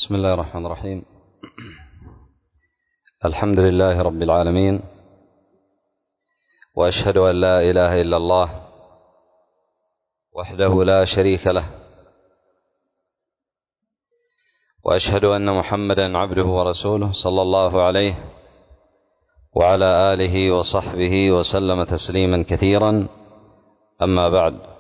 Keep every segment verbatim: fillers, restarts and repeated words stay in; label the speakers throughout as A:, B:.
A: بسم الله الرحمن الرحيم. الحمد لله رب العالمين، وأشهد أن لا إله إلا الله وحده لا شريك له، وأشهد أن محمدا عبده ورسوله صلى الله عليه وعلى آله وصحبه وسلم تسليما كثيرا. أما بعد،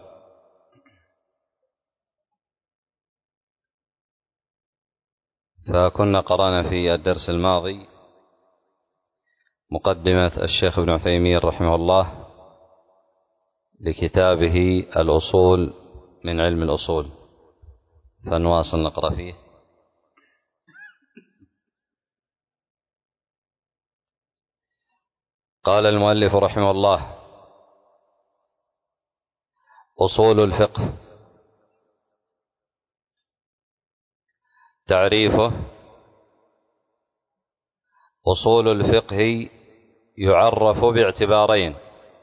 A: فكنا قرأنا في الدرس الماضي مقدمة الشيخ ابن عثيمين رحمه الله لكتابه الأصول من علم الأصول، فنواصل نقرأ فيه. قال المؤلف رحمه الله: أصول الفقه. تعريفه: أصول الفقه يعرف باعتبارين: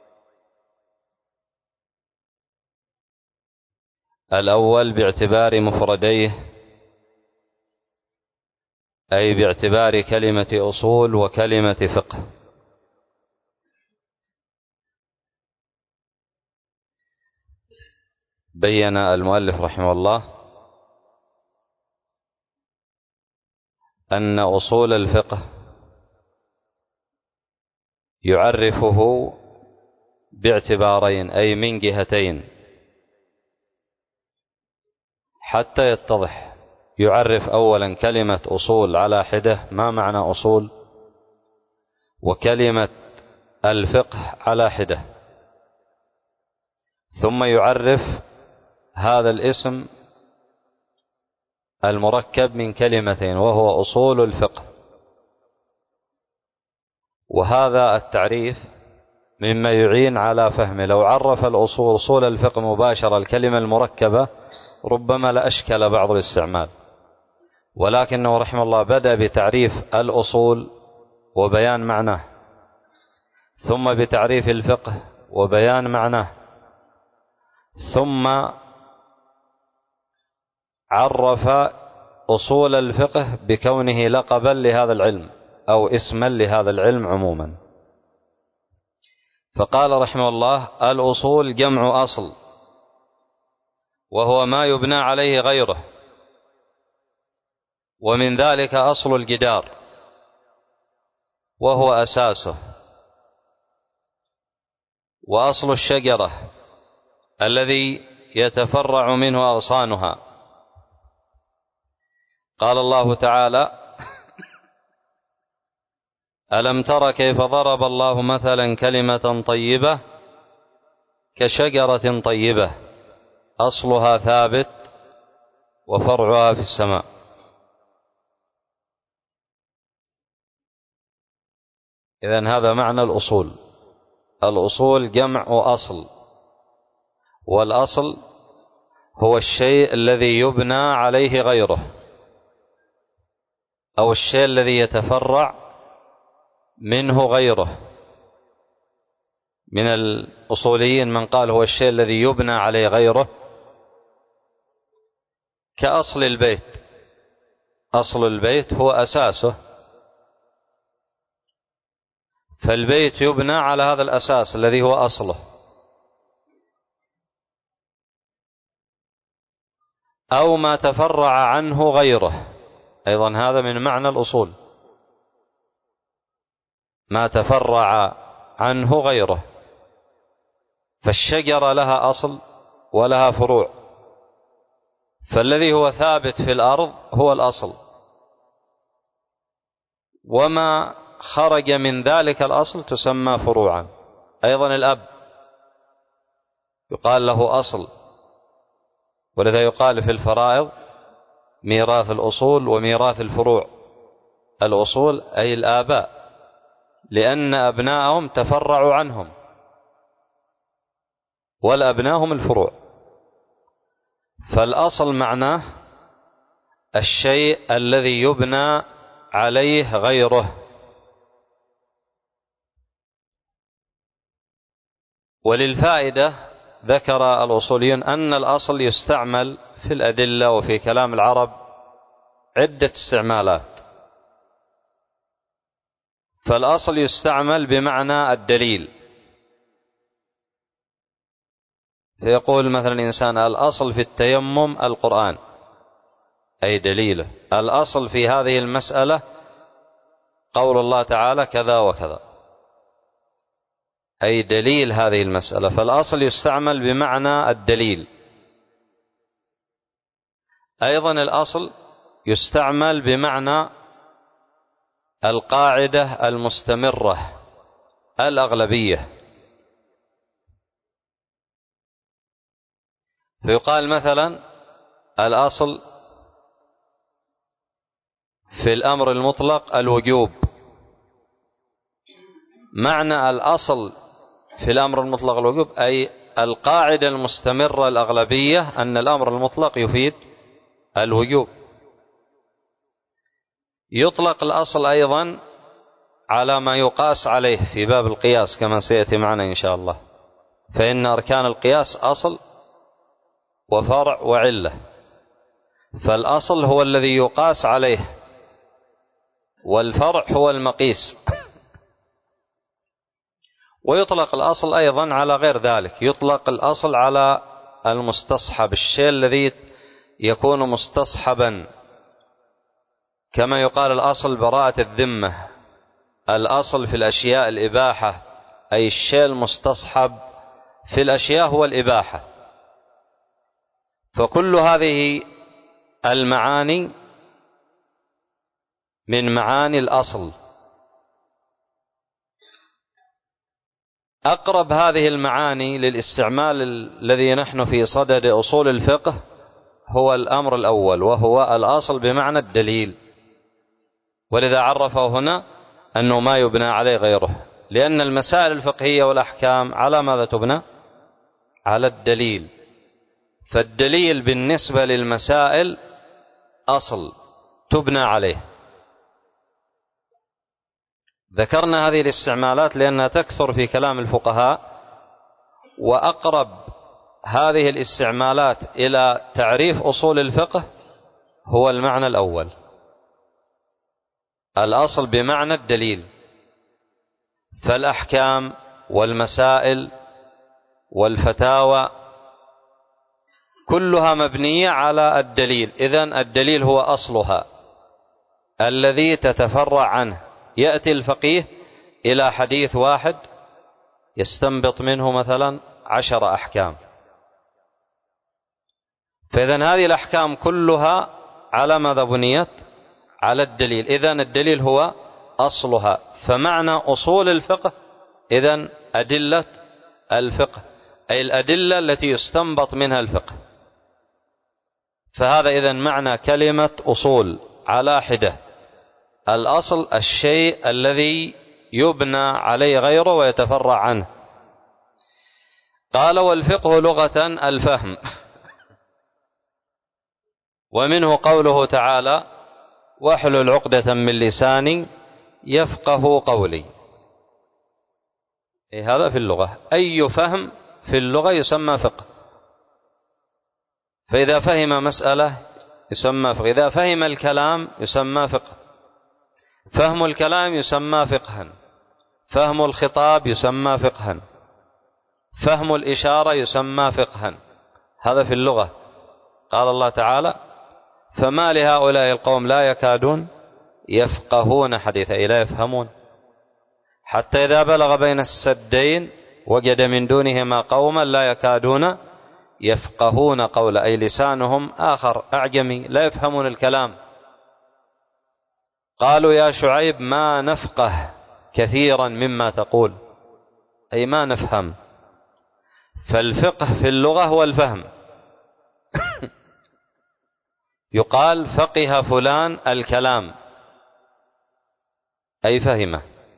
A: الأول باعتبار مفرديه، أي باعتبار كلمة أصول وكلمة فقه. بين المؤلف رحمه الله أن أصول الفقه يعرفه باعتبارين، أي من جهتين، حتى يتضح. يعرف أولا كلمة أصول على حدة، ما معنى أصول، وكلمة الفقه على حدة، ثم يعرف هذا الاسم المركب من كلمتين وهو أصول الفقه. وهذا التعريف مما يعين على فهمه. لو عرف الأصول أصول الفقه مباشرة الكلمة المركبة ربما لأشكل بعض الاستعمال، ولكنه رحمه الله بدأ بتعريف الأصول وبيان معناه، ثم بتعريف الفقه وبيان معناه، ثم عرف أصول الفقه بكونه لقبا لهذا العلم أو اسما لهذا العلم عموما. فقال رحمه الله: الأصول جمع أصل، وهو ما يبنى عليه غيره، ومن ذلك أصل الجدار وهو أساسه، وأصل الشجرة الذي يتفرع منه أغصانها. قال الله تعالى: ألم تر كيف ضرب الله مثلا كلمة طيبة كشجرة طيبة أصلها ثابت وفرعها في السماء. إذن هذا معنى الأصول. الأصول جمع أصل، والأصل هو الشيء الذي يبنى عليه غيره، أو الشيء الذي يتفرع منه غيره. من الأصوليين من قال هو الشيء الذي يبنى عليه غيره، كأصل البيت. أصل البيت هو أساسه، فالبيت يبنى على هذا الأساس الذي هو أصله. أو ما تفرع عنه غيره، أيضا هذا من معنى الأصول، ما تفرع عنه غيره. فالشجرة لها أصل ولها فروع، فالذي هو ثابت في الأرض هو الأصل، وما خرج من ذلك الأصل تسمى فروعا. أيضا الأب يقال له أصل، ولذا يقال في الفرائض ميراث الأصول وميراث الفروع. الأصول أي الآباء، لأن أبناءهم تفرعوا عنهم، والأبناء هم الفروع. فالأصل معناه الشيء الذي يبنى عليه غيره. وللفائدة ذكر الأصوليون أن الأصل يستعمل في الأدلة وفي كلام العرب عدة استعمالات. فالأصل يستعمل بمعنى الدليل، فيقول مثلا الإنسان الأصل في التيمم القرآن، أي دليله. الأصل في هذه المسألة قول الله تعالى كذا وكذا، أي دليل هذه المسألة. فالأصل يستعمل بمعنى الدليل. أيضا الأصل يستعمل بمعنى القاعدة المستمرة الأغلبية. فيقال مثلا الأصل في الأمر المطلق الوجوب. معنى الأصل في الأمر المطلق الوجوب أي القاعدة المستمرة الأغلبية أن الأمر المطلق يفيد الوجوب. يطلق الأصل أيضا على ما يقاس عليه في باب القياس كما سيأتي معنا إن شاء الله، فإن أركان القياس أصل وفرع وعلة. فالأصل هو الذي يقاس عليه، والفرع هو المقيس. ويطلق الأصل أيضا على غير ذلك، يطلق الأصل على المستصحب، الشيء الذي يكون مستصحبا، كما يقال الأصل براءة الذمة. الأصل في الأشياء الإباحة، أي الشيء المستصحب في الأشياء هو الإباحة. فكل هذه المعاني من معاني الأصل. أقرب هذه المعاني للاستعمال الذي نحن في صدد أصول الفقه هو الأمر الأول، وهو الأصل بمعنى الدليل. ولذا عرفه هنا أنه ما يبنى عليه غيره، لأن المسائل الفقهية والأحكام على ماذا تبنى؟ على الدليل. فالدليل بالنسبة للمسائل أصل تبنى عليه. ذكرنا هذه الاستعمالات لأنها تكثر في كلام الفقهاء، وأقرب هذه الاستعمالات إلى تعريف أصول الفقه هو المعنى الأول، الأصل بمعنى الدليل. فالأحكام والمسائل والفتاوى كلها مبنية على الدليل. إذن الدليل هو أصلها الذي تتفرع عنه. يأتي الفقيه إلى حديث واحد يستنبط منه مثلا عشر أحكام، فإذن هذه الأحكام كلها على ماذا بنيت؟ على الدليل. إذن الدليل هو أصلها. فمعنى أصول الفقه إذن أدلة الفقه، أي الأدلة التي يستنبط منها الفقه. فهذا إذن معنى كلمة أصول على حدة. الأصل الشيء الذي يبنى عليه غيره ويتفرع عنه. قال والفقه لغة الفهم، ومنه قوله تعالى واحلل عقدة من لساني يفقه قولي. إيه هذا في اللغة، أي فهم في اللغة يسمى فقه. فإذا فهم مسألة يسمى فقه، إذا فهم الكلام يسمى فقه. فهم الكلام يسمى فقها، فهم الخطاب يسمى فقها، فهم الإشارة يسمى فقها. هذا في اللغة. قال الله تعالى فما لهؤلاء القوم لا يكادون يفقهون حديثا، أي لا يفهمون، حتى إذا بلغ بين السدين وجد من دونهما قوما لا يكادون يفقهون قولا، أي لسانهم آخر أعجمي لا يفهمون الكلام. قالوا يا شعيب ما نفقه كثيرا مما تقول، أي ما نفهم. فالفقه في اللغة هو الفهم. يقال فقه فلان الكلام، أي فهمه.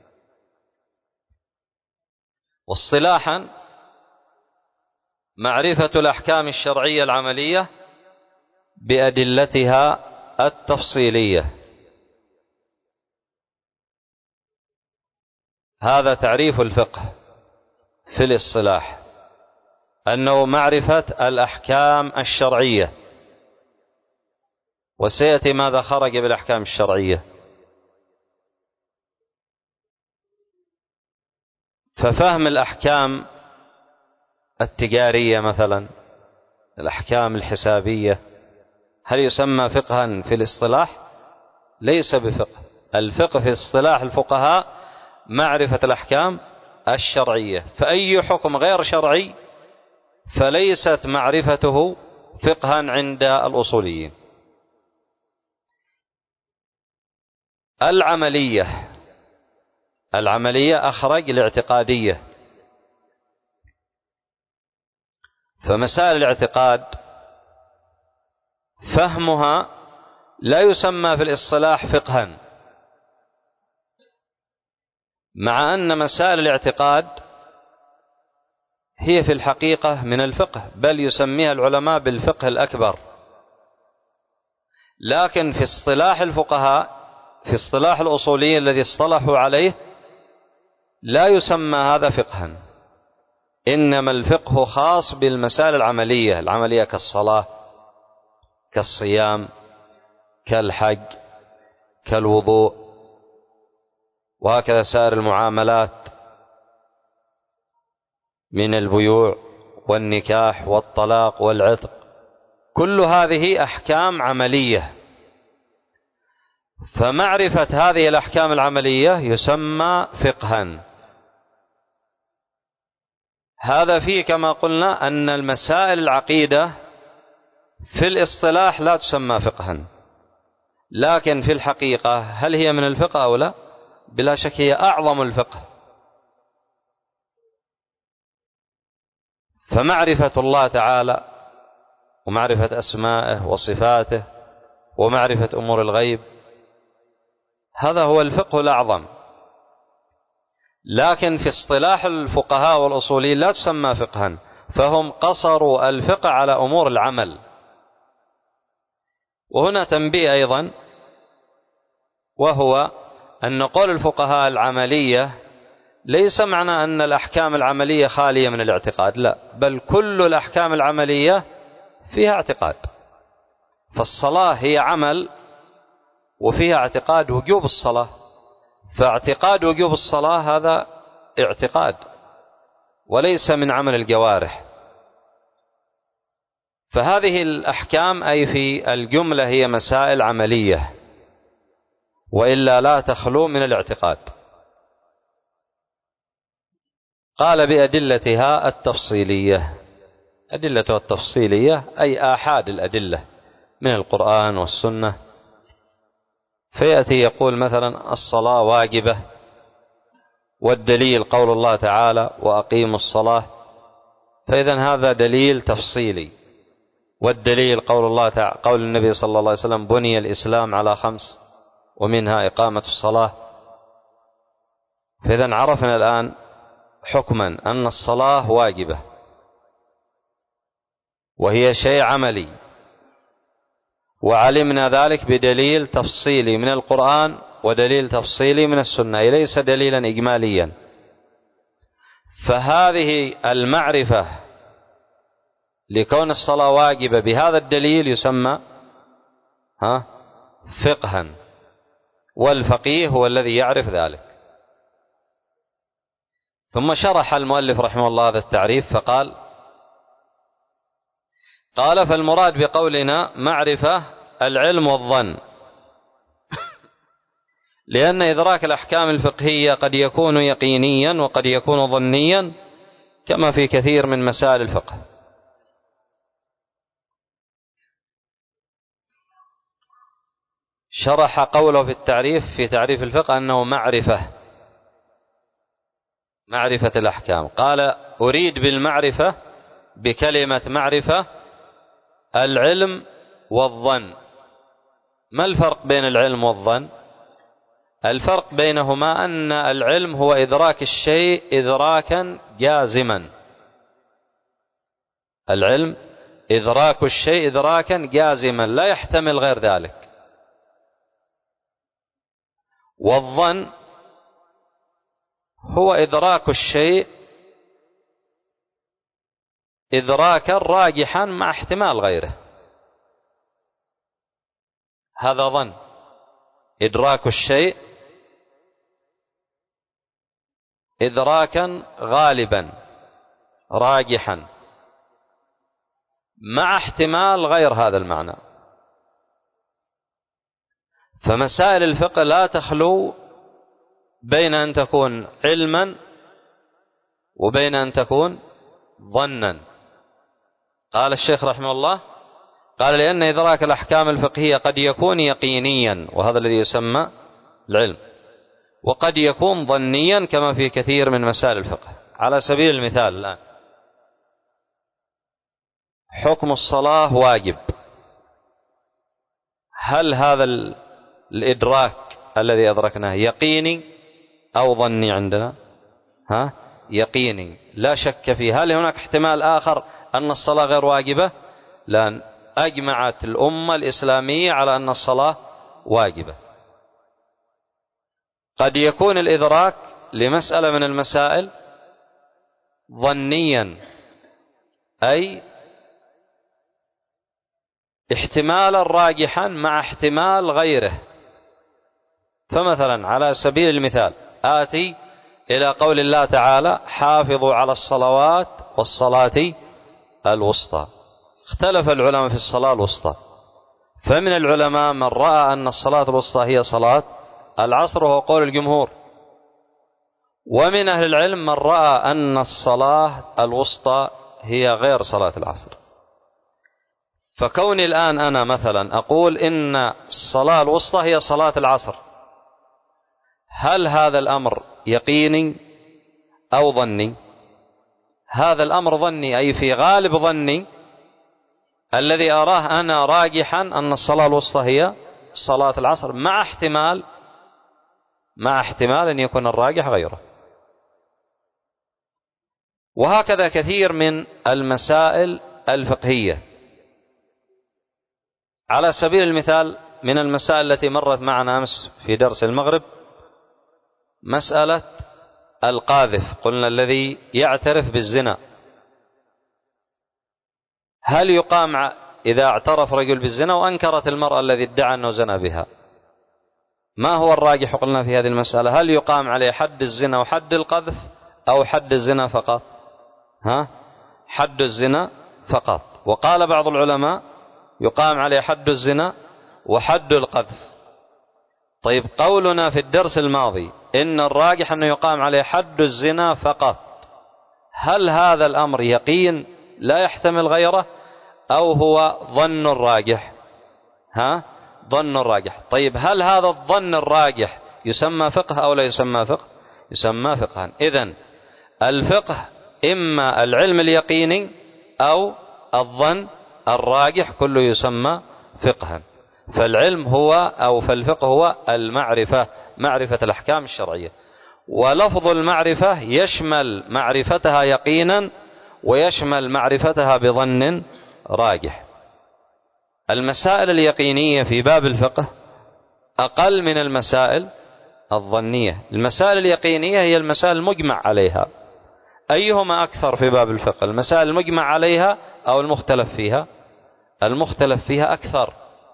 A: واصطلاحا معرفة الأحكام الشرعية العملية بأدلتها التفصيلية. هذا تعريف الفقه في الاصطلاح، أنه معرفة الأحكام الشرعية وسيأتي ماذا خرج بالأحكام الشرعية. ففهم الأحكام التجارية مثلا، الأحكام الحسابية، هل يسمى فقها في الاصطلاح؟ ليس بفقه. الفقه في اصطلاح الفقهاء معرفة الأحكام الشرعية، فأي حكم غير شرعي فليست معرفته فقها عند الأصوليين. العملية العملية أخرج الاعتقادية. فمسائل الاعتقاد فهمها لا يسمى في الاصطلاح فقها، مع أن مسائل الاعتقاد هي في الحقيقة من الفقه، بل يسميها العلماء بالفقه الأكبر. لكن في اصطلاح الفقهاء، في اصطلاح الأصوليين الذي اصطلحوا عليه، لا يسمى هذا فقها، إنما الفقه خاص بالمسائل العملية، العملية كالصلاة، كالصيام، كالحج، كالوضوء، وهكذا سائر المعاملات من البيوع والنكاح والطلاق والعتق، كل هذه أحكام عملية. فمعرفة هذه الأحكام العملية يسمى فقها. هذا فيه كما قلنا أن المسائل العقيدة في الاصطلاح لا تسمى فقها، لكن في الحقيقة هل هي من الفقه أو لا؟ بلا شك هي أعظم الفقه. فمعرفة الله تعالى ومعرفة أسمائه وصفاته ومعرفة أمور الغيب، هذا هو الفقه الأعظم. لكن في اصطلاح الفقهاء والأصوليين لا تسمى فقها، فهم قصروا الفقه على أمور العمل. وهنا تنبيه أيضا، وهو أن قول الفقهاء العملية ليس معنى أن الأحكام العملية خالية من الاعتقاد، لا، بل كل الأحكام العملية فيها اعتقاد. فالصلاة هي عمل وفيها اعتقاد وجوب الصلاة، فاعتقاد وجوب الصلاة هذا اعتقاد وليس من عمل الجوارح. فهذه الأحكام أي في الجملة هي مسائل عملية، وإلا لا تخلو من الاعتقاد. قال بأدلتها التفصيلية. أدلتها التفصيلية أي آحاد الأدلة من القرآن والسنة. فيأتي يقول مثلا الصلاة واجبة، والدليل قول الله تعالى وأقيموا الصلاة، فإذا هذا دليل تفصيلي. والدليل قول الله تعالى، قول النبي صلى الله عليه وسلم بني الإسلام على خمس ومنها إقامة الصلاة. فإذا عرفنا الآن حكما أن الصلاة واجبة، وهي شيء عملي، وعلمنا ذلك بدليل تفصيلي من القرآن ودليل تفصيلي من السنة، ليس دليلا إجماليا. فهذه المعرفة لكون الصلاة واجبة بهذا الدليل يسمى ها فقها، والفقيه هو الذي يعرف ذلك. ثم شرح المؤلف رحمه الله هذا التعريف فقال: قال فالمراد بقولنا معرفة العلم والظن، لأن إدراك الأحكام الفقهية قد يكون يقينيا وقد يكون ظنيا، كما في كثير من مسائل الفقه. شرح قوله في التعريف في تعريف الفقه أنه معرفة معرفة الأحكام. قال: أريد بالمعرفة بكلمة معرفة العلم والظن. ما الفرق بين العلم والظن؟ الفرق بينهما أن العلم هو إدراك الشيء إدراكا جازما، العلم إدراك الشيء إدراكا جازما لا يحتمل غير ذلك. والظن هو إدراك الشيء إدراكا راجحا مع احتمال غيره. هذا ظن. إدراك الشيء إدراكا غالبا راجحا مع احتمال غير هذا المعنى. فمسائل الفقه لا تخلو بين أن تكون علما وبين أن تكون ظنا. قال الشيخ رحمه الله قال لأن إدراك الأحكام الفقهية قد يكون يقينيا وهذا الذي يسمى العلم، وقد يكون ظنيا كما في كثير من مسائل الفقه. على سبيل المثال الآن حكم الصلاة واجب، هل هذا الإدراك الذي أدركناه يقيني أو ظني عندنا؟ ها؟ يقيني لا شك فيه. هل هناك احتمال آخر أن الصلاة غير واجبة؟ لأن أجمعت الأمة الإسلامية على أن الصلاة واجبة. قد يكون الإدراك لمسألة من المسائل ظنيا، أي احتمالا راجحا مع احتمال غيره. فمثلا على سبيل المثال آتي إلى قول الله تعالى حافظوا على الصلوات والصلاة الوسطى. اختلف العلماء في الصلاة الوسطى، فمن العلماء من رأى أن الصلاة الوسطى هي صلاة العصر وهو قول الجمهور، ومن أهل العلم من رأى أن الصلاة الوسطى هي غير صلاة العصر. فكوني الآن أنا مثلا أقول إن الصلاة الوسطى هي صلاة العصر، هل هذا الأمر يقيني أو ظني؟ هذا الأمر ظني، أي في غالب ظني الذي أراه أنا راجحا أن الصلاة الوسطى هي صلاة العصر، مع احتمال مع احتمال أن يكون الراجح غيره. وهكذا كثير من المسائل الفقهية. على سبيل المثال من المسائل التي مرت معنا أمس في درس المغرب مسألة القاذف، قلنا الذي يعترف بالزنا، هل يقام إذا اعترف رجل بالزنا وأنكرت المرأة الذي ادعى أنه زنا بها؟ ما هو الراجح قلنا في هذه المسألة؟ هل يقام عليه حد الزنا وحد القذف أو حد الزنا فقط؟ ها؟ حد الزنا فقط. وقال بعض العلماء يقام عليه حد الزنا وحد القذف. طيب قولنا في الدرس الماضي إن الراجح أنه يقام عليه حد الزنا فقط، هل هذا الأمر يقين لا يحتمل غيره أو هو ظن الراجح؟ ها؟ ظن الراجح. طيب هل هذا الظن الراجح يسمى فقه أو لا يسمى فقه؟ يسمى فقها. إذن الفقه إما العلم اليقيني أو الظن الراجح، كله يسمى فقها. فالعلم هو أو فالفقه هو المعرفة، معرفة الأحكام الشرعية. ولفظ المعرفة يشمل معرفتها يقينا ويشمل معرفتها بظن راجح. المسائل اليقينية في باب الفقه أقل من المسائل الظنية. المسائل اليقينية هي المسائل المجمع عليها. أيهما أكثر في باب الفقه؟ المسائل المجمع عليها أو المختلف فيها؟ المختلف فيها أكثر.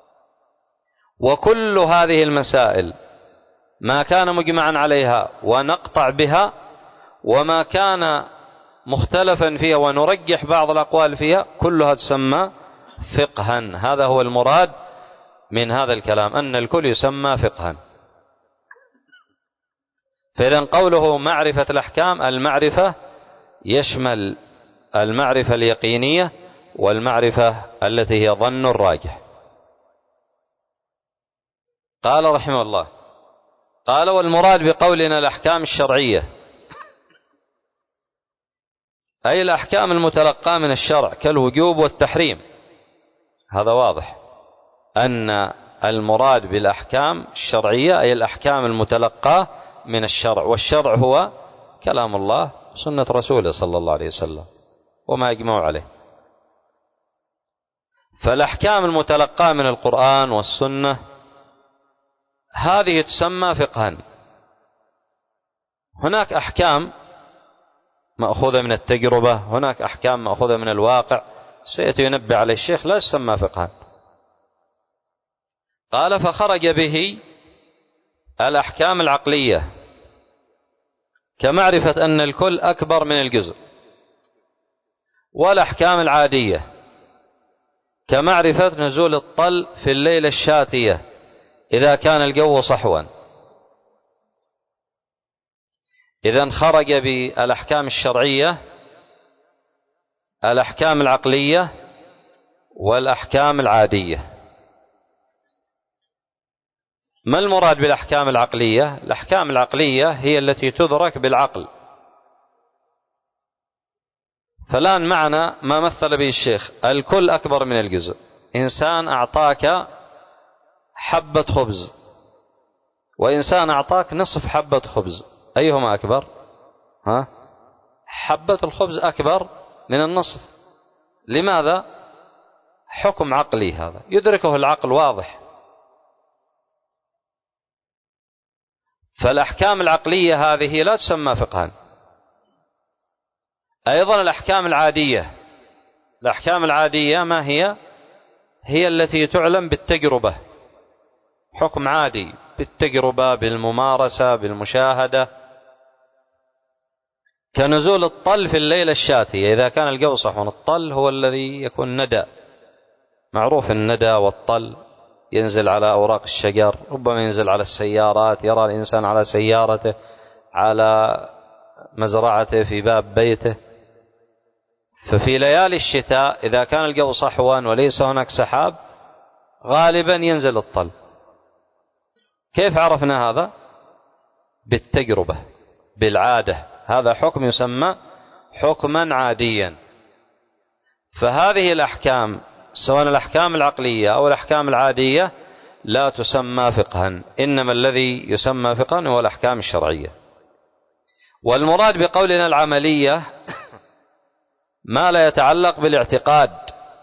A: وكل هذه المسائل ما كان مجمعا عليها ونقطع بها، وما كان مختلفا فيها ونرجح بعض الأقوال فيها، كلها تسمى فقها. هذا هو المراد من هذا الكلام، أن الكل يسمى فقها. فإذن قوله معرفة الأحكام، المعرفة يشمل المعرفة اليقينية والمعرفة التي هي ظن الراجح. قال رحمه الله قال والمراد بقولنا الأحكام الشرعية أي الأحكام المتلقاة من الشرع كالوجوب والتحريم. هذا واضح أن المراد بالأحكام الشرعية أي الأحكام المتلقاة من الشرع، والشرع هو كلام الله وسنة رسوله صلى الله عليه وسلم وما يجمعوا عليه. فالأحكام المتلقاة من القرآن والسنة هذه تسمى فقها. هناك أحكام مأخوذة من التجربة، هناك أحكام مأخوذة من الواقع، سيأتي ينبه عليه الشيخ، لا تسمى فقها. قال فخرج به الأحكام العقلية كمعرفة أن الكل أكبر من الجزء، والأحكام العادية كمعرفة نزول الطل في الليلة الشاتية إذا كان الجو صحوا. إذن خرج بالأحكام الشرعية الأحكام العقلية والأحكام العادية. ما المراد بالأحكام العقلية؟ الأحكام العقلية هي التي تدرك بالعقل. فالآن معنا ما مثل به الشيخ، الكل أكبر من الجزء. إنسان أعطاك حبة خبز وإنسان أعطاك نصف حبة خبز، أيهما أكبر؟ ها؟ حبة الخبز أكبر من النصف. لماذا؟ حكم عقلي هذا يدركه العقل واضح. فالأحكام العقلية هذه لا تسمى فقها. أيضا الأحكام العادية، الأحكام العادية ما هي؟ هي التي تعلم بالتجربة، حكم عادي بالتجربة، بالممارسة، بالمشاهدة، كنزول الطل في الليلة الشاتية إذا كان الجو صحوا. الطل هو الذي يكون ندى، معروف الندى والطل، ينزل على أوراق الشجر، ربما ينزل على السيارات، يرى الإنسان على سيارته، على مزرعته، في باب بيته. ففي ليالي الشتاء إذا كان الجو صحوا وليس هناك سحاب غالبا ينزل الطل. كيف عرفنا هذا؟ بالتجربة، بالعادة. هذا حكم يسمى حكما عاديا. فهذه الأحكام سواء الأحكام العقلية أو الأحكام العادية لا تسمى فقها، إنما الذي يسمى فقها هو الأحكام الشرعية. والمراد بقولنا العملية ما لا يتعلق بالاعتقاد.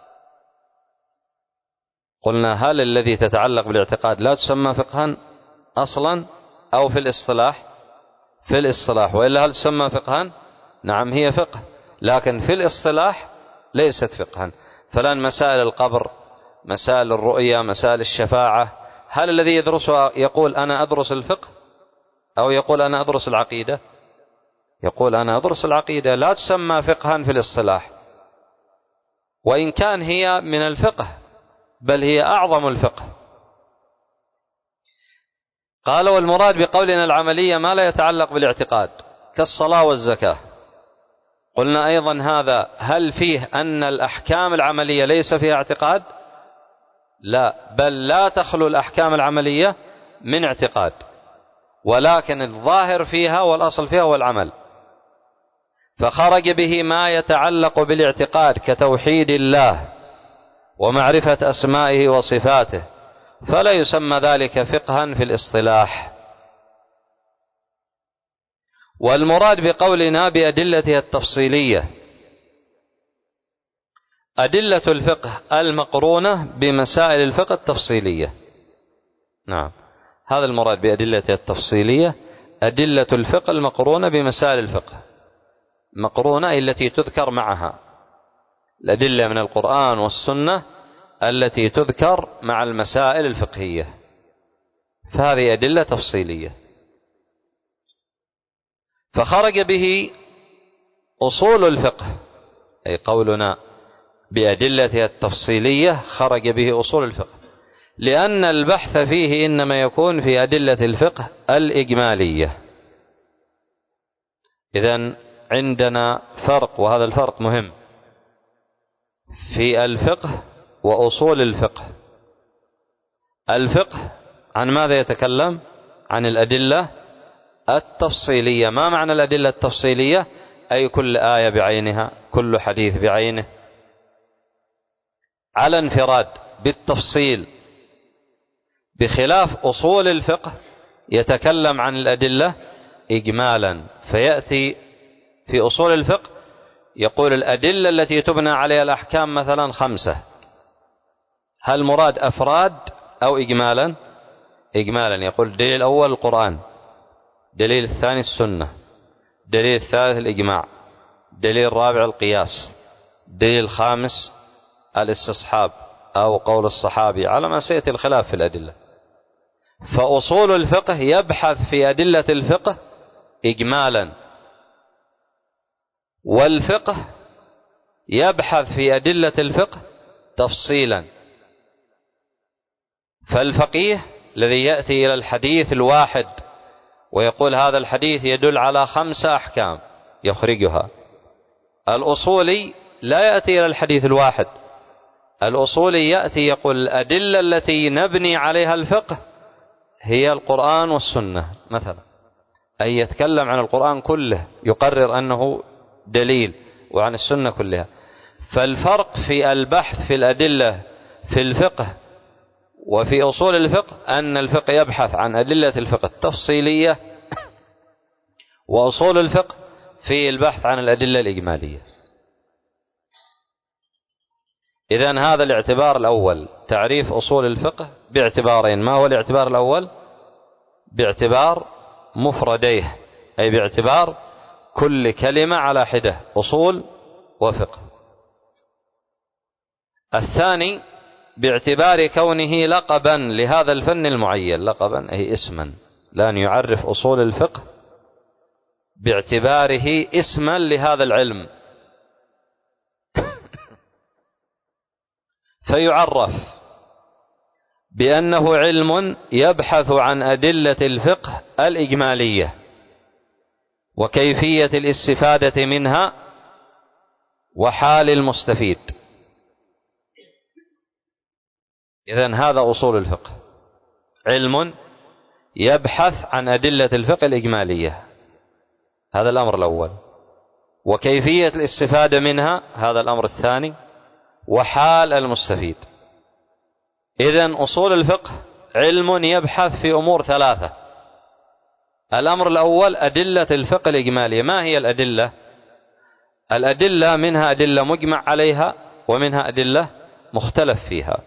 A: قلنا هل الذي تتعلق بالاعتقاد لا تسمى فقها أصلا أو في الاصطلاح؟ في الاصطلاح. وإلا هل تسمى فقها؟ نعم هي فقه، لكن في الاصطلاح ليست فقها. فلان مسائل القبر، مسائل الرؤية، مسائل الشفاعة، هل الذي يدرسها يقول أنا أدرس الفقه أو يقول أنا أدرس العقيدة؟ يقول أنا أدرس العقيدة. لا تسمى فقها في الاصطلاح، وإن كان هي من الفقه بل هي أعظم الفقه. قال والمراد بقولنا العملية ما لا يتعلق بالاعتقاد كالصلاة والزكاة. قلنا أيضا هذا هل فيه أن الأحكام العملية ليس فيها اعتقاد؟ لا، بل لا تخلو الأحكام العملية من اعتقاد، ولكن الظاهر فيها والأصل فيها هو العمل. فخرج به ما يتعلق بالاعتقاد كتوحيد الله ومعرفة أسمائه وصفاته، فلا يسمى ذلك فقها في الاصطلاح. والمراد بقولنا بأدلتها التفصيلية أدلة الفقه المقرونة بمسائل الفقه التفصيلية. نعم، هذا المراد بأدلتها التفصيلية، أدلة الفقه المقرونة بمسائل الفقه. مقرونة التي تذكر معها الأدلة من القرآن والسنة التي تذكر مع المسائل الفقهية، فهذه أدلة تفصيلية. فخرج به أصول الفقه، أي قولنا بأدلتها التفصيلية خرج به أصول الفقه، لأن البحث فيه إنما يكون في أدلة الفقه الإجمالية. إذن عندنا فرق، وهذا الفرق مهم، في الفقه وأصول الفقه. الفقه عن ماذا يتكلم؟ عن الأدلة التفصيلية. ما معنى الأدلة التفصيلية؟ أي كل آية بعينها، كل حديث بعينه، على انفراد بالتفصيل، بخلاف أصول الفقه يتكلم عن الأدلة إجمالا. فيأتي في أصول الفقه يقول الأدلة التي تبنى عليها الأحكام مثلا خمسة، هل مراد أفراد أو إجمالا؟ إجمالا. يقول الدليل الأول القرآن، دليل الثاني السنة، دليل الثالث الإجماع، دليل الرابع القياس، دليل الخامس الاستصحاب، أو قول الصحابي، على ما سيأتي الخلاف في الأدلة. فأصول الفقه يبحث في أدلة الفقه إجمالا، والفقه يبحث في أدلة الفقه تفصيلا. فالفقيه الذي يأتي إلى الحديث الواحد ويقول هذا الحديث يدل على خمسة أحكام يخرجها. الأصولي لا يأتي إلى الحديث الواحد، الأصولي يأتي يقول الأدلة التي نبني عليها الفقه هي القرآن والسنة مثلا، أي يتكلم عن القرآن كله يقرر أنه دليل، وعن السنة كلها. فالفرق في البحث في الأدلة في الفقه وفي أصول الفقه أن الفقه يبحث عن أدلة الفقه التفصيلية، وأصول الفقه في البحث عن الأدلة الإجمالية. إذن هذا الاعتبار الأول، تعريف أصول الفقه باعتبارين. ما هو الاعتبار الأول؟ باعتبار مفرديه، أي باعتبار كل كلمة على حدة، أصول وفقه. الثاني باعتبار كونه لقبا لهذا الفن المعين، لقبا أي اسما، لأن يعرف أصول الفقه باعتباره اسما لهذا العلم، فيعرف بأنه علم يبحث عن أدلة الفقه الإجمالية وكيفية الاستفادة منها وحال المستفيد. إذن هذا أصول الفقه، علم يبحث عن أدلة الفقه الإجمالية، هذا الأمر الأول، وكيفية الاستفادة منها هذا الأمر الثاني، وحال المستفيد. إذن أصول الفقه علم يبحث في أمور ثلاثة. الأمر الأول أدلة الفقه الإجمالية. ما هي الأدلة؟ الأدلة منها أدلة مجمع عليها ومنها أدلة مختلف فيها.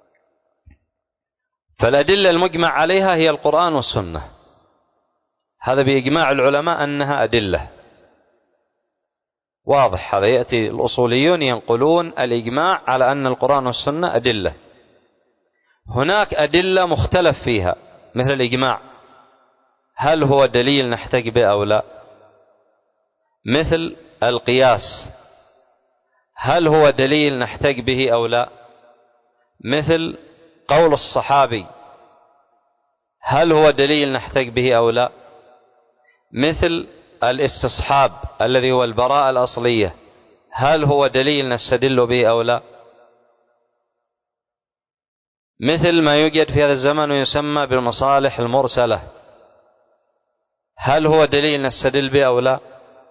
A: فالأدلة المجمع عليها هي القرآن والسنة، هذا بإجماع العلماء أنها أدلة، واضح هذا. يأتي الأصوليون ينقلون الإجماع على أن القرآن والسنة أدلة. هناك أدلة مختلف فيها مثل الإجماع، هل هو دليل نحتج به أو لا؟ مثل القياس، هل هو دليل نحتج به أو لا؟ مثل قول الصحابي، هل هو دليل نحتج به أو لا؟ مثل الاستصحاب الذي هو البراءة الأصلية، هل هو دليل نستدل به أو لا؟ مثل ما يوجد في هذا الزمن ويسمى بالمصالح المرسلة، هل هو دليل نستدل به أو لا؟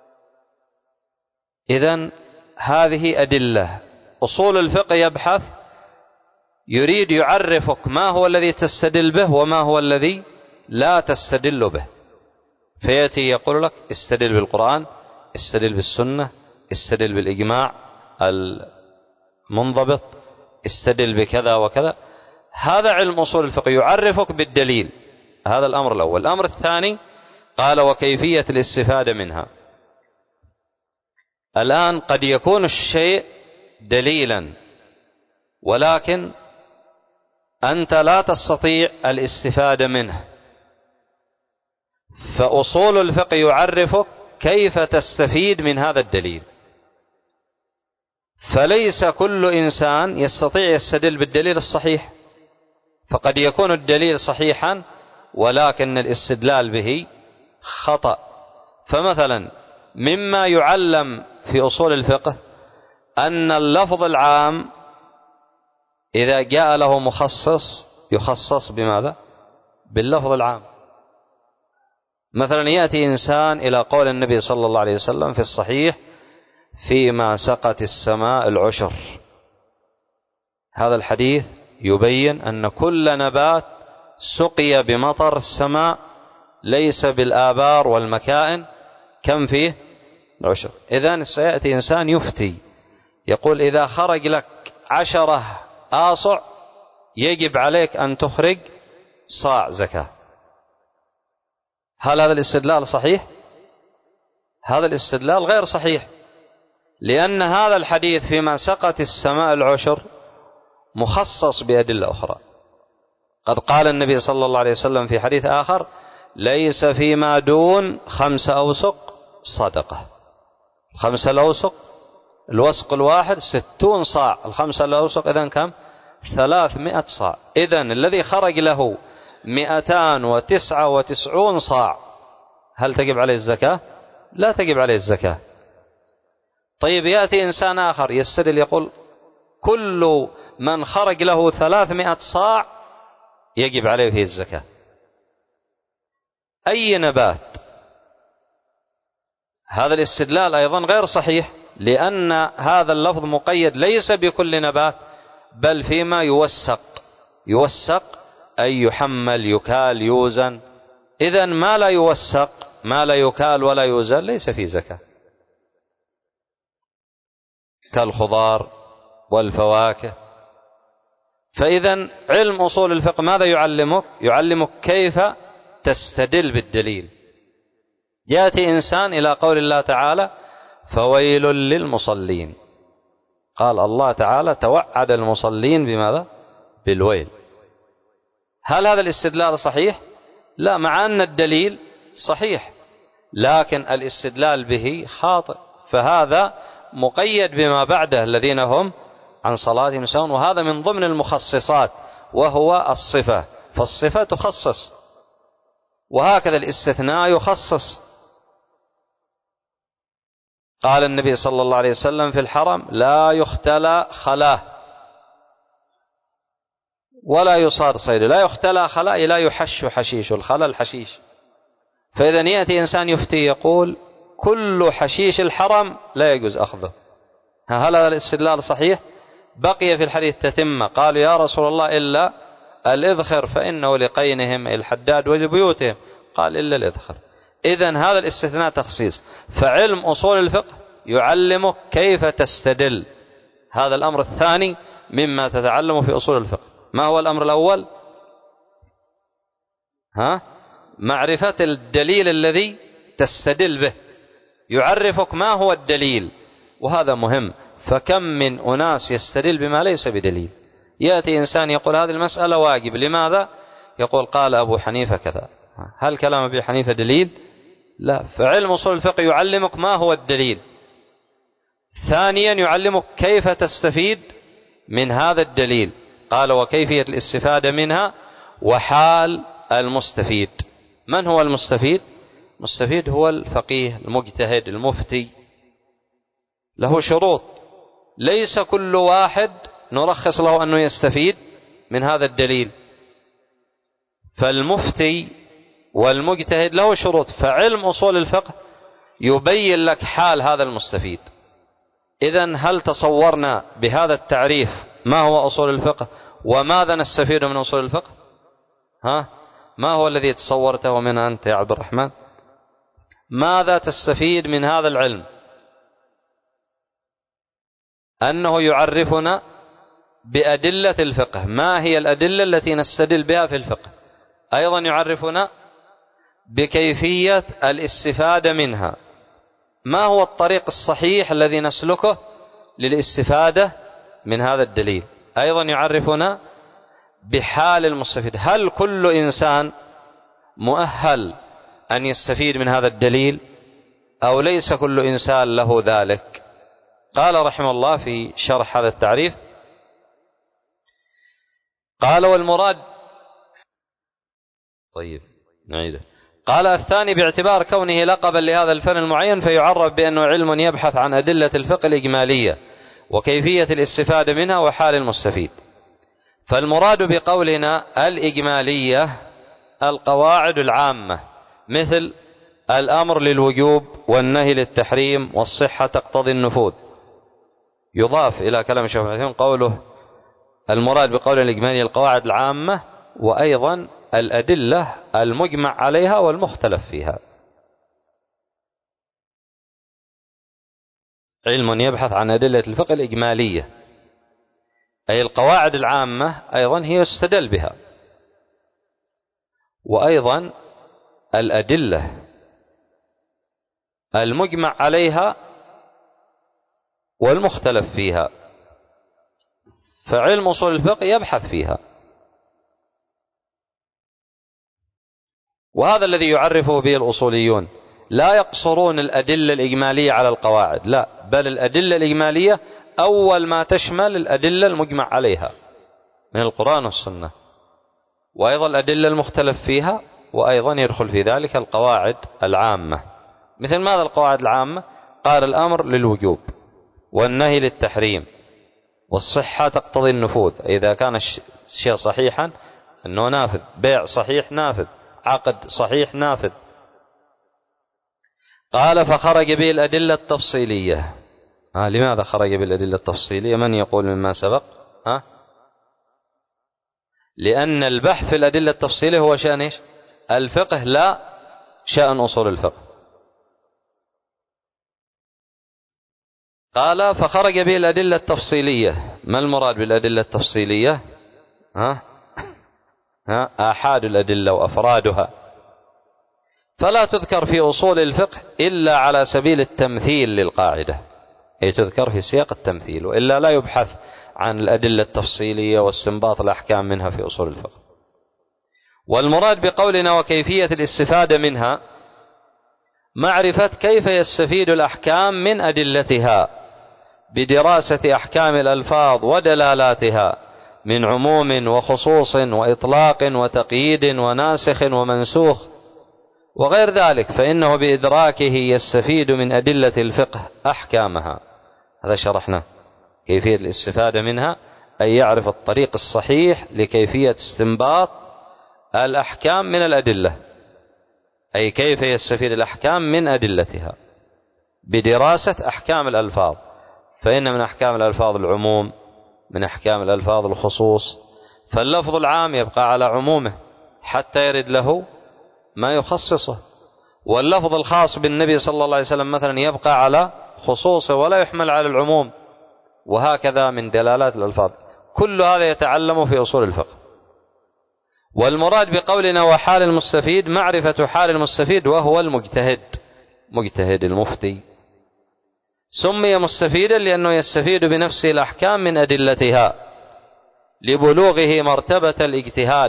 A: إذن هذه أدلة. أصول الفقه يبحث، يريد يعرفك ما هو الذي تستدل به وما هو الذي لا تستدل به، فيأتي يقول لك استدل بالقرآن، استدل بالسنة، استدل بالإجماع المنضبط، استدل بكذا وكذا. هذا علم أصول الفقه، يعرفك بالدليل، هذا الأمر الأول. الأمر الثاني قال وكيفية الاستفادة منها. الآن قد يكون الشيء دليلا ولكن أنت لا تستطيع الاستفادة منه، فأصول الفقه يعرفك كيف تستفيد من هذا الدليل. فليس كل إنسان يستطيع يستدل بالدليل الصحيح، فقد يكون الدليل صحيحا ولكن الاستدلال به خطأ. فمثلا مما يعلم في أصول الفقه أن اللفظ العام إذا جاء له مخصص يخصص بماذا؟ باللفظ العام. مثلا يأتي إنسان إلى قول النبي صلى الله عليه وسلم في الصحيح فيما سقت السماء العشر، هذا الحديث يبين أن كل نبات سقي بمطر السماء ليس بالآبار والمكائن كم فيه؟ العشر. إذن سيأتي إنسان يفتي يقول إذا خرج لك عشرة آصع يجب عليك أن تخرج صاع زكاة. هل هذا الاستدلال صحيح؟ هذا الاستدلال غير صحيح، لأن هذا الحديث فيما سقت السماء العشر مخصص بأدلة أخرى. قد قال النبي صلى الله عليه وسلم في حديث آخر: ليس فيما دون خمس أوسق صدقة. خمسة الأوسق، الوسق الواحد ستون صاع، الخمسة الأوسق إذن كم؟ ثلاثمائة صاع. إذن الذي خرج له مئتان وتسعة وتسعون صاع هل تجب عليه الزكاة؟ لا تجب عليه الزكاة. طيب يأتي إنسان آخر يستدل يقول: كل من خرج له ثلاثمائة صاع يجب عليه فيه الزكاة. أي نبات؟ هذا الاستدلال أيضا غير صحيح، لأن هذا اللفظ مقيد ليس بكل نبات، بل فيما يوسق. يوسق أي يحمل، يكال، يوزن. إذن ما لا يوسق، ما لا يكال ولا يوزن، ليس فيه زكاة، كالخضار والفواكه. فإذن علم أصول الفقه ماذا يعلمك؟ يعلمك كيف تستدل بالدليل. يأتي إنسان إلى قول الله تعالى: فويل للمصلين. قال الله تعالى: توعد المصلين بماذا؟ بالويل. هل هذا الاستدلال صحيح؟ لا، مع أن الدليل صحيح، لكن الاستدلال به خاطئ. فهذا مقيد بما بعده: الذين هم عن صلاتهم ساهون. وهذا من ضمن المخصصات، وهو الصفة، فالصفة تخصص، وهكذا الاستثناء يخصص. قال النبي صلى الله عليه وسلم في الحرم: لا يختلى خلاه ولا يصاد صيده. لا يختلى خلاه، لا يحش حشيش، الخلا الحشيش. فإذا يأتي إنسان يفتي يقول: كل حشيش الحرم لا يجوز أخذه. هل هذا الاستدلال صحيح؟ بقي في الحديث تتمة. قالوا: يا رسول الله إلا الإذخر فإنه لقينهم الحداد ولبيوتهم. قال: إلا الإذخر. إذن هذا الاستثناء تخصيص. فعلم أصول الفقه يعلمك كيف تستدل. هذا الأمر الثاني مما تتعلم في أصول الفقه. ما هو الأمر الأول؟ ها؟ معرفة الدليل الذي تستدل به. يعرفك ما هو الدليل، وهذا مهم. فكم من أناس يستدل بما ليس بدليل. يأتي إنسان يقول: هذه المسألة واجب. لماذا؟ يقول: قال أبو حنيفة كذا. هل كلام أبي حنيفة دليل؟ لا. فعلم أصول الفقه يعلمك ما هو الدليل. ثانيا يعلمك كيف تستفيد من هذا الدليل. قال: وكيفية الاستفادة منها وحال المستفيد. من هو المستفيد؟ المستفيد هو الفقيه المجتهد المفتي، له شروط. ليس كل واحد نرخص له أنه يستفيد من هذا الدليل. فالمفتي والمجتهد له شروط. فعلم أصول الفقه يبين لك حال هذا المستفيد. إذن هل تصورنا بهذا التعريف ما هو أصول الفقه وماذا نستفيد من أصول الفقه؟ ها؟ ما هو الذي تصورته منه أنت يا عبد الرحمن؟ ماذا تستفيد من هذا العلم؟ أنه يعرفنا بأدلة الفقه. ما هي الأدلة التي نستدل بها في الفقه؟ أيضا يعرفنا بكيفية الاستفادة منها. ما هو الطريق الصحيح الذي نسلكه للاستفادة من هذا الدليل؟ أيضا يعرفنا بحال المستفيد. هل كل إنسان مؤهل أن يستفيد من هذا الدليل أو ليس كل إنسان له ذلك؟ قال رحمه الله في شرح هذا التعريف، قال: والمراد. طيب نعيده. قال: الثاني باعتبار كونه لقبا لهذا الفن المعين فيعرف بأنه علم يبحث عن أدلة الفقه الإجمالية وكيفية الاستفادة منها وحال المستفيد. فالمراد بقولنا الإجمالية القواعد العامة، مثل الأمر للوجوب والنهي للتحريم والصحة تقتضي النفوذ. يضاف إلى كلام الشيخ ابن عثيمين قوله: المراد بقول الإجمالية القواعد العامة، وأيضا الأدلة المجمع عليها والمختلف فيها. علم يبحث عن أدلة الفقه الإجمالية، أي القواعد العامة أيضا هي يستدل بها، وأيضا الأدلة المجمع عليها والمختلف فيها. فعلم أصول الفقه يبحث فيها، وهذا الذي يعرفه به الأصوليون. لا يقصرون الأدلة الإجمالية على القواعد، لا، بل الأدلة الإجمالية أول ما تشمل الأدلة المجمع عليها من القرآن والسنة، وأيضا الأدلة المختلف فيها، وأيضا يدخل في ذلك القواعد العامة. مثل ماذا القواعد العامة؟ قال الأمر للوجوب والنهي للتحريم، والصحة تقتضي النفوذ، إذا كان الشيء صحيحا أنه نافذ، بيع صحيح نافذ، عقد صحيح نافذ. قال فخرج به الأدلة التفصيلية. آه لماذا خرج بالأدلة التفصيلية؟ من يقول مما سبق؟ ها؟ لأن البحث في الأدلة التفصيلية هو شأن إيش؟ الفقه، لا شأن أصول الفقه. قال فخرج به الأدلة التفصيلية. ما المراد بالأدلة التفصيلية؟ ها؟ ها؟ آحاد الأدلة وأفرادها، فلا تذكر في أصول الفقه إلا على سبيل التمثيل للقاعدة، أي تذكر في سياق التمثيل، وإلا لا يبحث عن الأدلة التفصيلية واستنباط الأحكام منها في أصول الفقه. والمراد بقولنا وكيفية الاستفادة منها معرفة كيف يستفيد الأحكام من أدلتها بدراسة أحكام الألفاظ ودلالاتها من عموم وخصوص وإطلاق وتقييد وناسخ ومنسوخ وغير ذلك، فإنه بإدراكه يستفيد من أدلة الفقه أحكامها. هذا شرحنا كيفية الاستفادة منها، أي يعرف الطريق الصحيح لكيفية استنباط الأحكام من الأدلة، أي كيف يستفيد الأحكام من أدلتها بدراسة أحكام الألفاظ، فإن من أحكام الألفاظ العموم، من أحكام الألفاظ الخصوص، فاللفظ العام يبقى على عمومه حتى يرد له ما يخصصه، واللفظ الخاص بالنبي صلى الله عليه وسلم مثلا يبقى على خصوصه ولا يحمل على العموم، وهكذا من دلالات الألفاظ. كل هذا يتعلم في أصول الفقه. والمراد بقولنا وحال المستفيد معرفة حال المستفيد، وهو المجتهد، مجتهد المفتي. سمي مستفيدا لأنه يستفيد بنفسه الأحكام من أدلتها لبلوغه مرتبة الاجتهاد.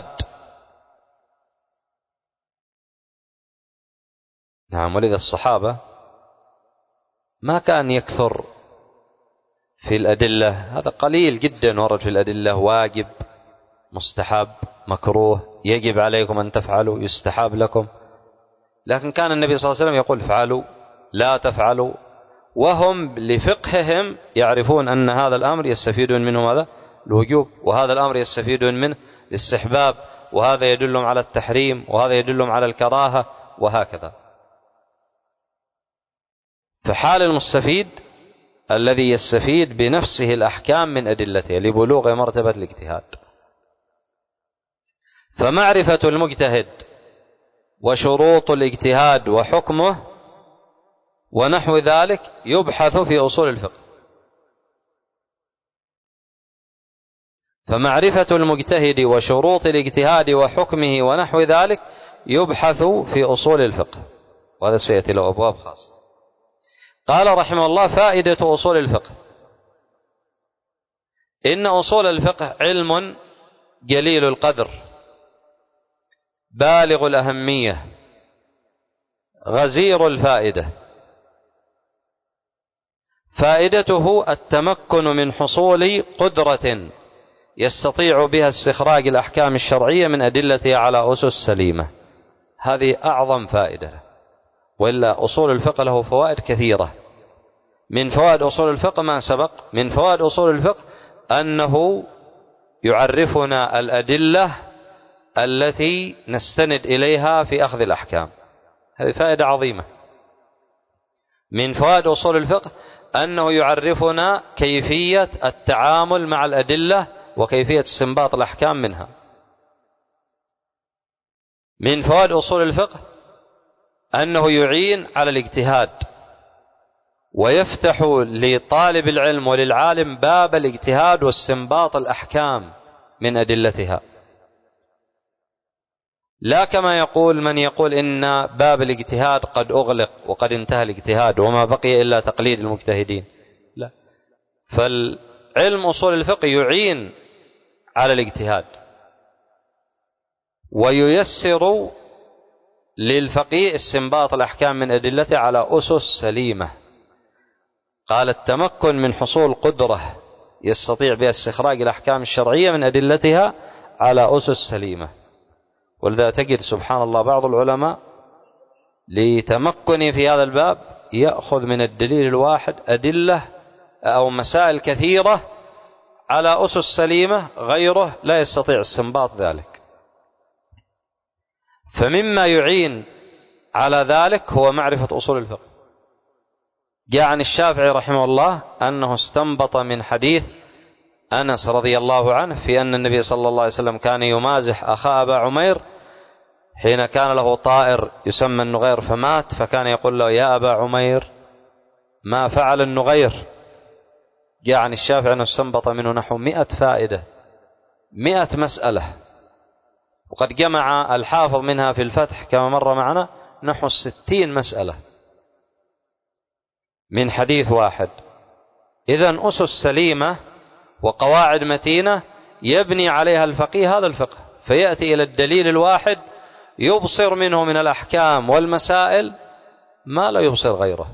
A: نعم، ولذا الصحابة ما كان يكثر في الأدلة، هذا قليل جدا ورد في الأدلة، واجب، مستحب، مكروه، يجب عليكم أن تفعلوا، يستحب لكم. لكن كان النبي صلى الله عليه وسلم يقول افعلوا، لا تفعلوا، وهم لفقههم يعرفون أن هذا الأمر يستفيدون منه ماذا؟ الوجوب، وهذا الأمر يستفيدون منه الاستحباب، وهذا يدلهم على التحريم، وهذا يدلهم على الكراهة، وهكذا. فحال المستفيد الذي يستفيد بنفسه الأحكام من أدلته لبلوغ مرتبة الاجتهاد. فمعرفة المجتهد وشروط الاجتهاد وحكمه ونحو ذلك يبحث في أصول الفقه. فمعرفة المجتهد وشروط الاجتهاد وحكمه ونحو ذلك يبحث في أصول الفقه، وهذا سيأتي له أبواب خاصة. قال رحمه الله فائدة أصول الفقه. إن أصول الفقه علم جليل القدر بالغ الأهمية غزير الفائدة. فائدته التمكن من حصول قدرة يستطيع بها استخراج الأحكام الشرعية من أدلتها على أسس سليمة. هذه أعظم فائدة، وإلا أصول الفقه له فوائد كثيرة. من فوائد أصول الفقه ما سبق. من فوائد أصول الفقه أنه يعرفنا الأدلة التي نستند إليها في أخذ الأحكام، هذه فائدة عظيمة. من فوائد أصول الفقه أنه يعرفنا كيفية التعامل مع الأدلة وكيفية استنباط الأحكام منها. من فوائد أصول الفقه أنه يعين على الاجتهاد ويفتح لطالب العلم وللعالم باب الاجتهاد واستنباط الأحكام من أدلتها، لا كما يقول من يقول إن باب الاجتهاد قد أغلق وقد انتهى الاجتهاد وما بقي إلا تقليد المجتهدين. لا، علم أصول الفقه يعين على الاجتهاد وييسر للفقيه استنباط الأحكام من أدلته على أسس سليمة. قال التمكن من حصول قدرة يستطيع بها استخراج الأحكام الشرعية من أدلتها على أسس سليمة. ولذا تجد سبحان الله بعض العلماء لتمكنه في هذا الباب يأخذ من الدليل الواحد أدلة أو مسائل كثيرة على أسس سليمة غيره لا يستطيع استنباط ذلك. فمما يعين على ذلك هو معرفة أصول الفقه. جاء عن الشافعي رحمه الله أنه استنبط من حديث أنس رضي الله عنه في أن النبي صلى الله عليه وسلم كان يمازح أخا أبا عمير حين كان له طائر يسمى النغير فمات، فكان يقول له يا أبا عمير ما فعل النغير. جاء عن الشافعي أنه استنبط منه نحو مئة فائدة، مئة مسألة، وقد جمع الحافظ منها في الفتح كما مر معنا نحو ستين مسألة من حديث واحد. إذن أسس سليمة وقواعد متينة يبني عليها الفقيه هذا الفقه، فيأتي إلى الدليل الواحد يبصر منه من الأحكام والمسائل ما لا يبصر غيره.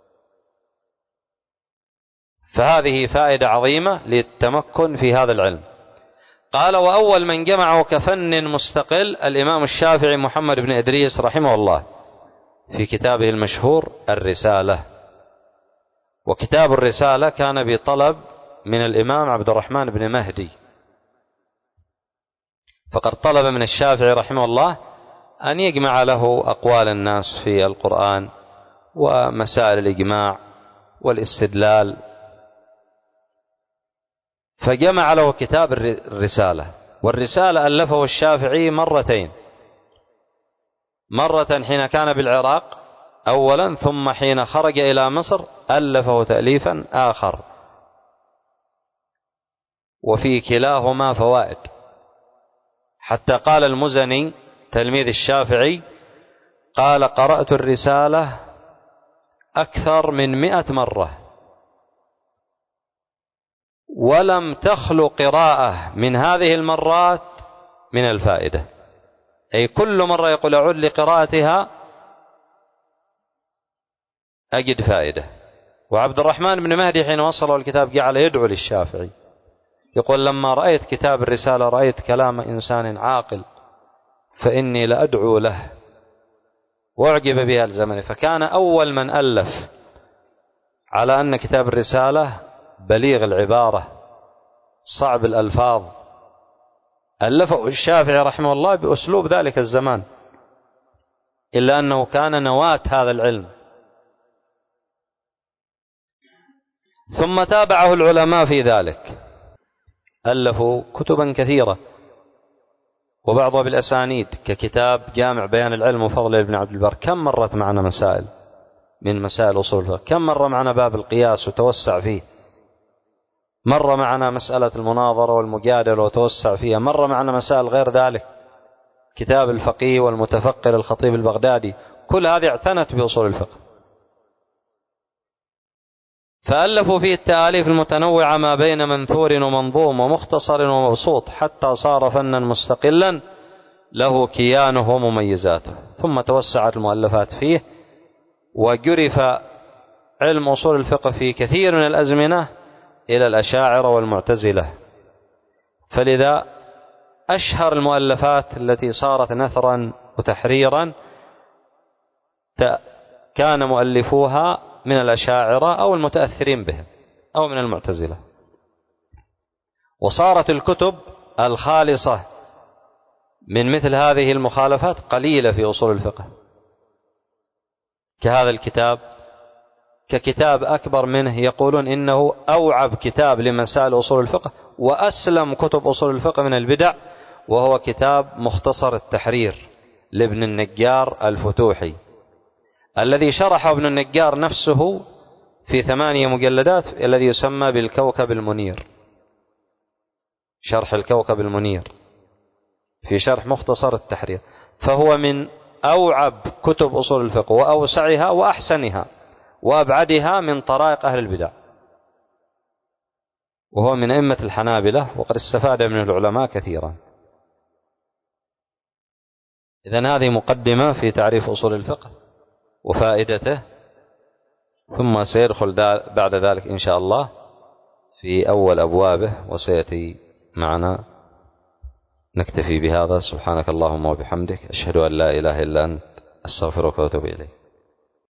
A: فهذه فائدة عظيمة للتمكن في هذا العلم. قال وأول من جمعه كفن مستقل الإمام الشافعي محمد بن إدريس رحمه الله في كتابه المشهور الرسالة. وكتاب الرسالة كان بطلب من الإمام عبد الرحمن بن مهدي، فقد طلب من الشافعي رحمه الله أن يجمع له أقوال الناس في القرآن ومسائل الإجماع والاستدلال، فجمع له كتاب الرسالة. والرسالة ألفه الشافعي مرتين، مرة حين كان بالعراق أولا، ثم حين خرج إلى مصر ألفه تأليفا آخر، وفي كلاهما فوائد. حتى قال المزني تلميذ الشافعي قال قرأت الرسالة أكثر من مئة مرة ولم تخلو قراءة من هذه المرات من الفائدة، أي كل مرة يقول أعد لقراءتها أجد فائدة. وعبد الرحمن بن مهدي حين وصله الكتاب جعل يدعو للشافعي يقول لما رأيت كتاب الرسالة رأيت كلام إنسان عاقل فإني لأدعو له، وأعجب بها الزمن. فكان أول من ألف على أن كتاب الرسالة بليغ العبارة صعب الألفاظ، ألفه الشافعي رحمه الله بأسلوب ذلك الزمان، إلا أنه كان نواة هذا العلم. ثم تابعه العلماء في ذلك، ألفوا كتبا كثيرة وبعضها بالأسانيد ككتاب جامع بيان العلم وفضله ابن عبد البر. كم مرت معنا مسائل من مسائل أصول الفقه، كم مرة معنا باب القياس وتوسع فيه، مرة معنا مسألة المناظرة والمجادلة وتوسع فيها، مرة معنا مسائل غير ذلك كتاب الفقيه والمتفقه للخطيب البغدادي. كل هذه اعتنت بأصول الفقه، فألفوا فيه التآليف المتنوعة ما بين منثور ومنظوم ومختصر ومبسوط حتى صار فنا مستقلا له كيانه ومميزاته. ثم توسعت المؤلفات فيه وجرف علم أصول الفقه في كثير من الأزمنة إلى الأشاعرة والمعتزلة. فلذا أشهر المؤلفات التي صارت نثرا وتحريرا كان مؤلفوها من الأشاعرة أو المتأثرين بهم أو من المعتزلة. وصارت الكتب الخالصة من مثل هذه المخالفات قليلة في أصول الفقه، كهذا الكتاب، ككتاب أكبر منه يقولون إنه أوعب كتاب لمسائل أصول الفقه وأسلم كتب أصول الفقه من البدع، وهو كتاب مختصر التحرير لابن النجار الفتوحي، الذي شرحه ابن النجار نفسه في ثمانية مجلدات، الذي يسمى بالكوكب المنير، شرح الكوكب المنير في شرح مختصر التحرير. فهو من أوعب كتب أصول الفقه وأوسعها وأحسنها وأبعدها من طرائق أهل البدع. وهو من أئمة الحنابلة، وقد استفاد من العلماء كثيرا. إذن هذه مقدمة في تعريف أصول الفقه وفائدته، ثم سيدخل بعد ذلك إن شاء الله في أول أبوابه وسيأتي معنا. نكتفي بهذا. سبحانك اللهم وبحمدك، أشهد أن لا إله إلا أنت، أستغفرك وأتوب إليك.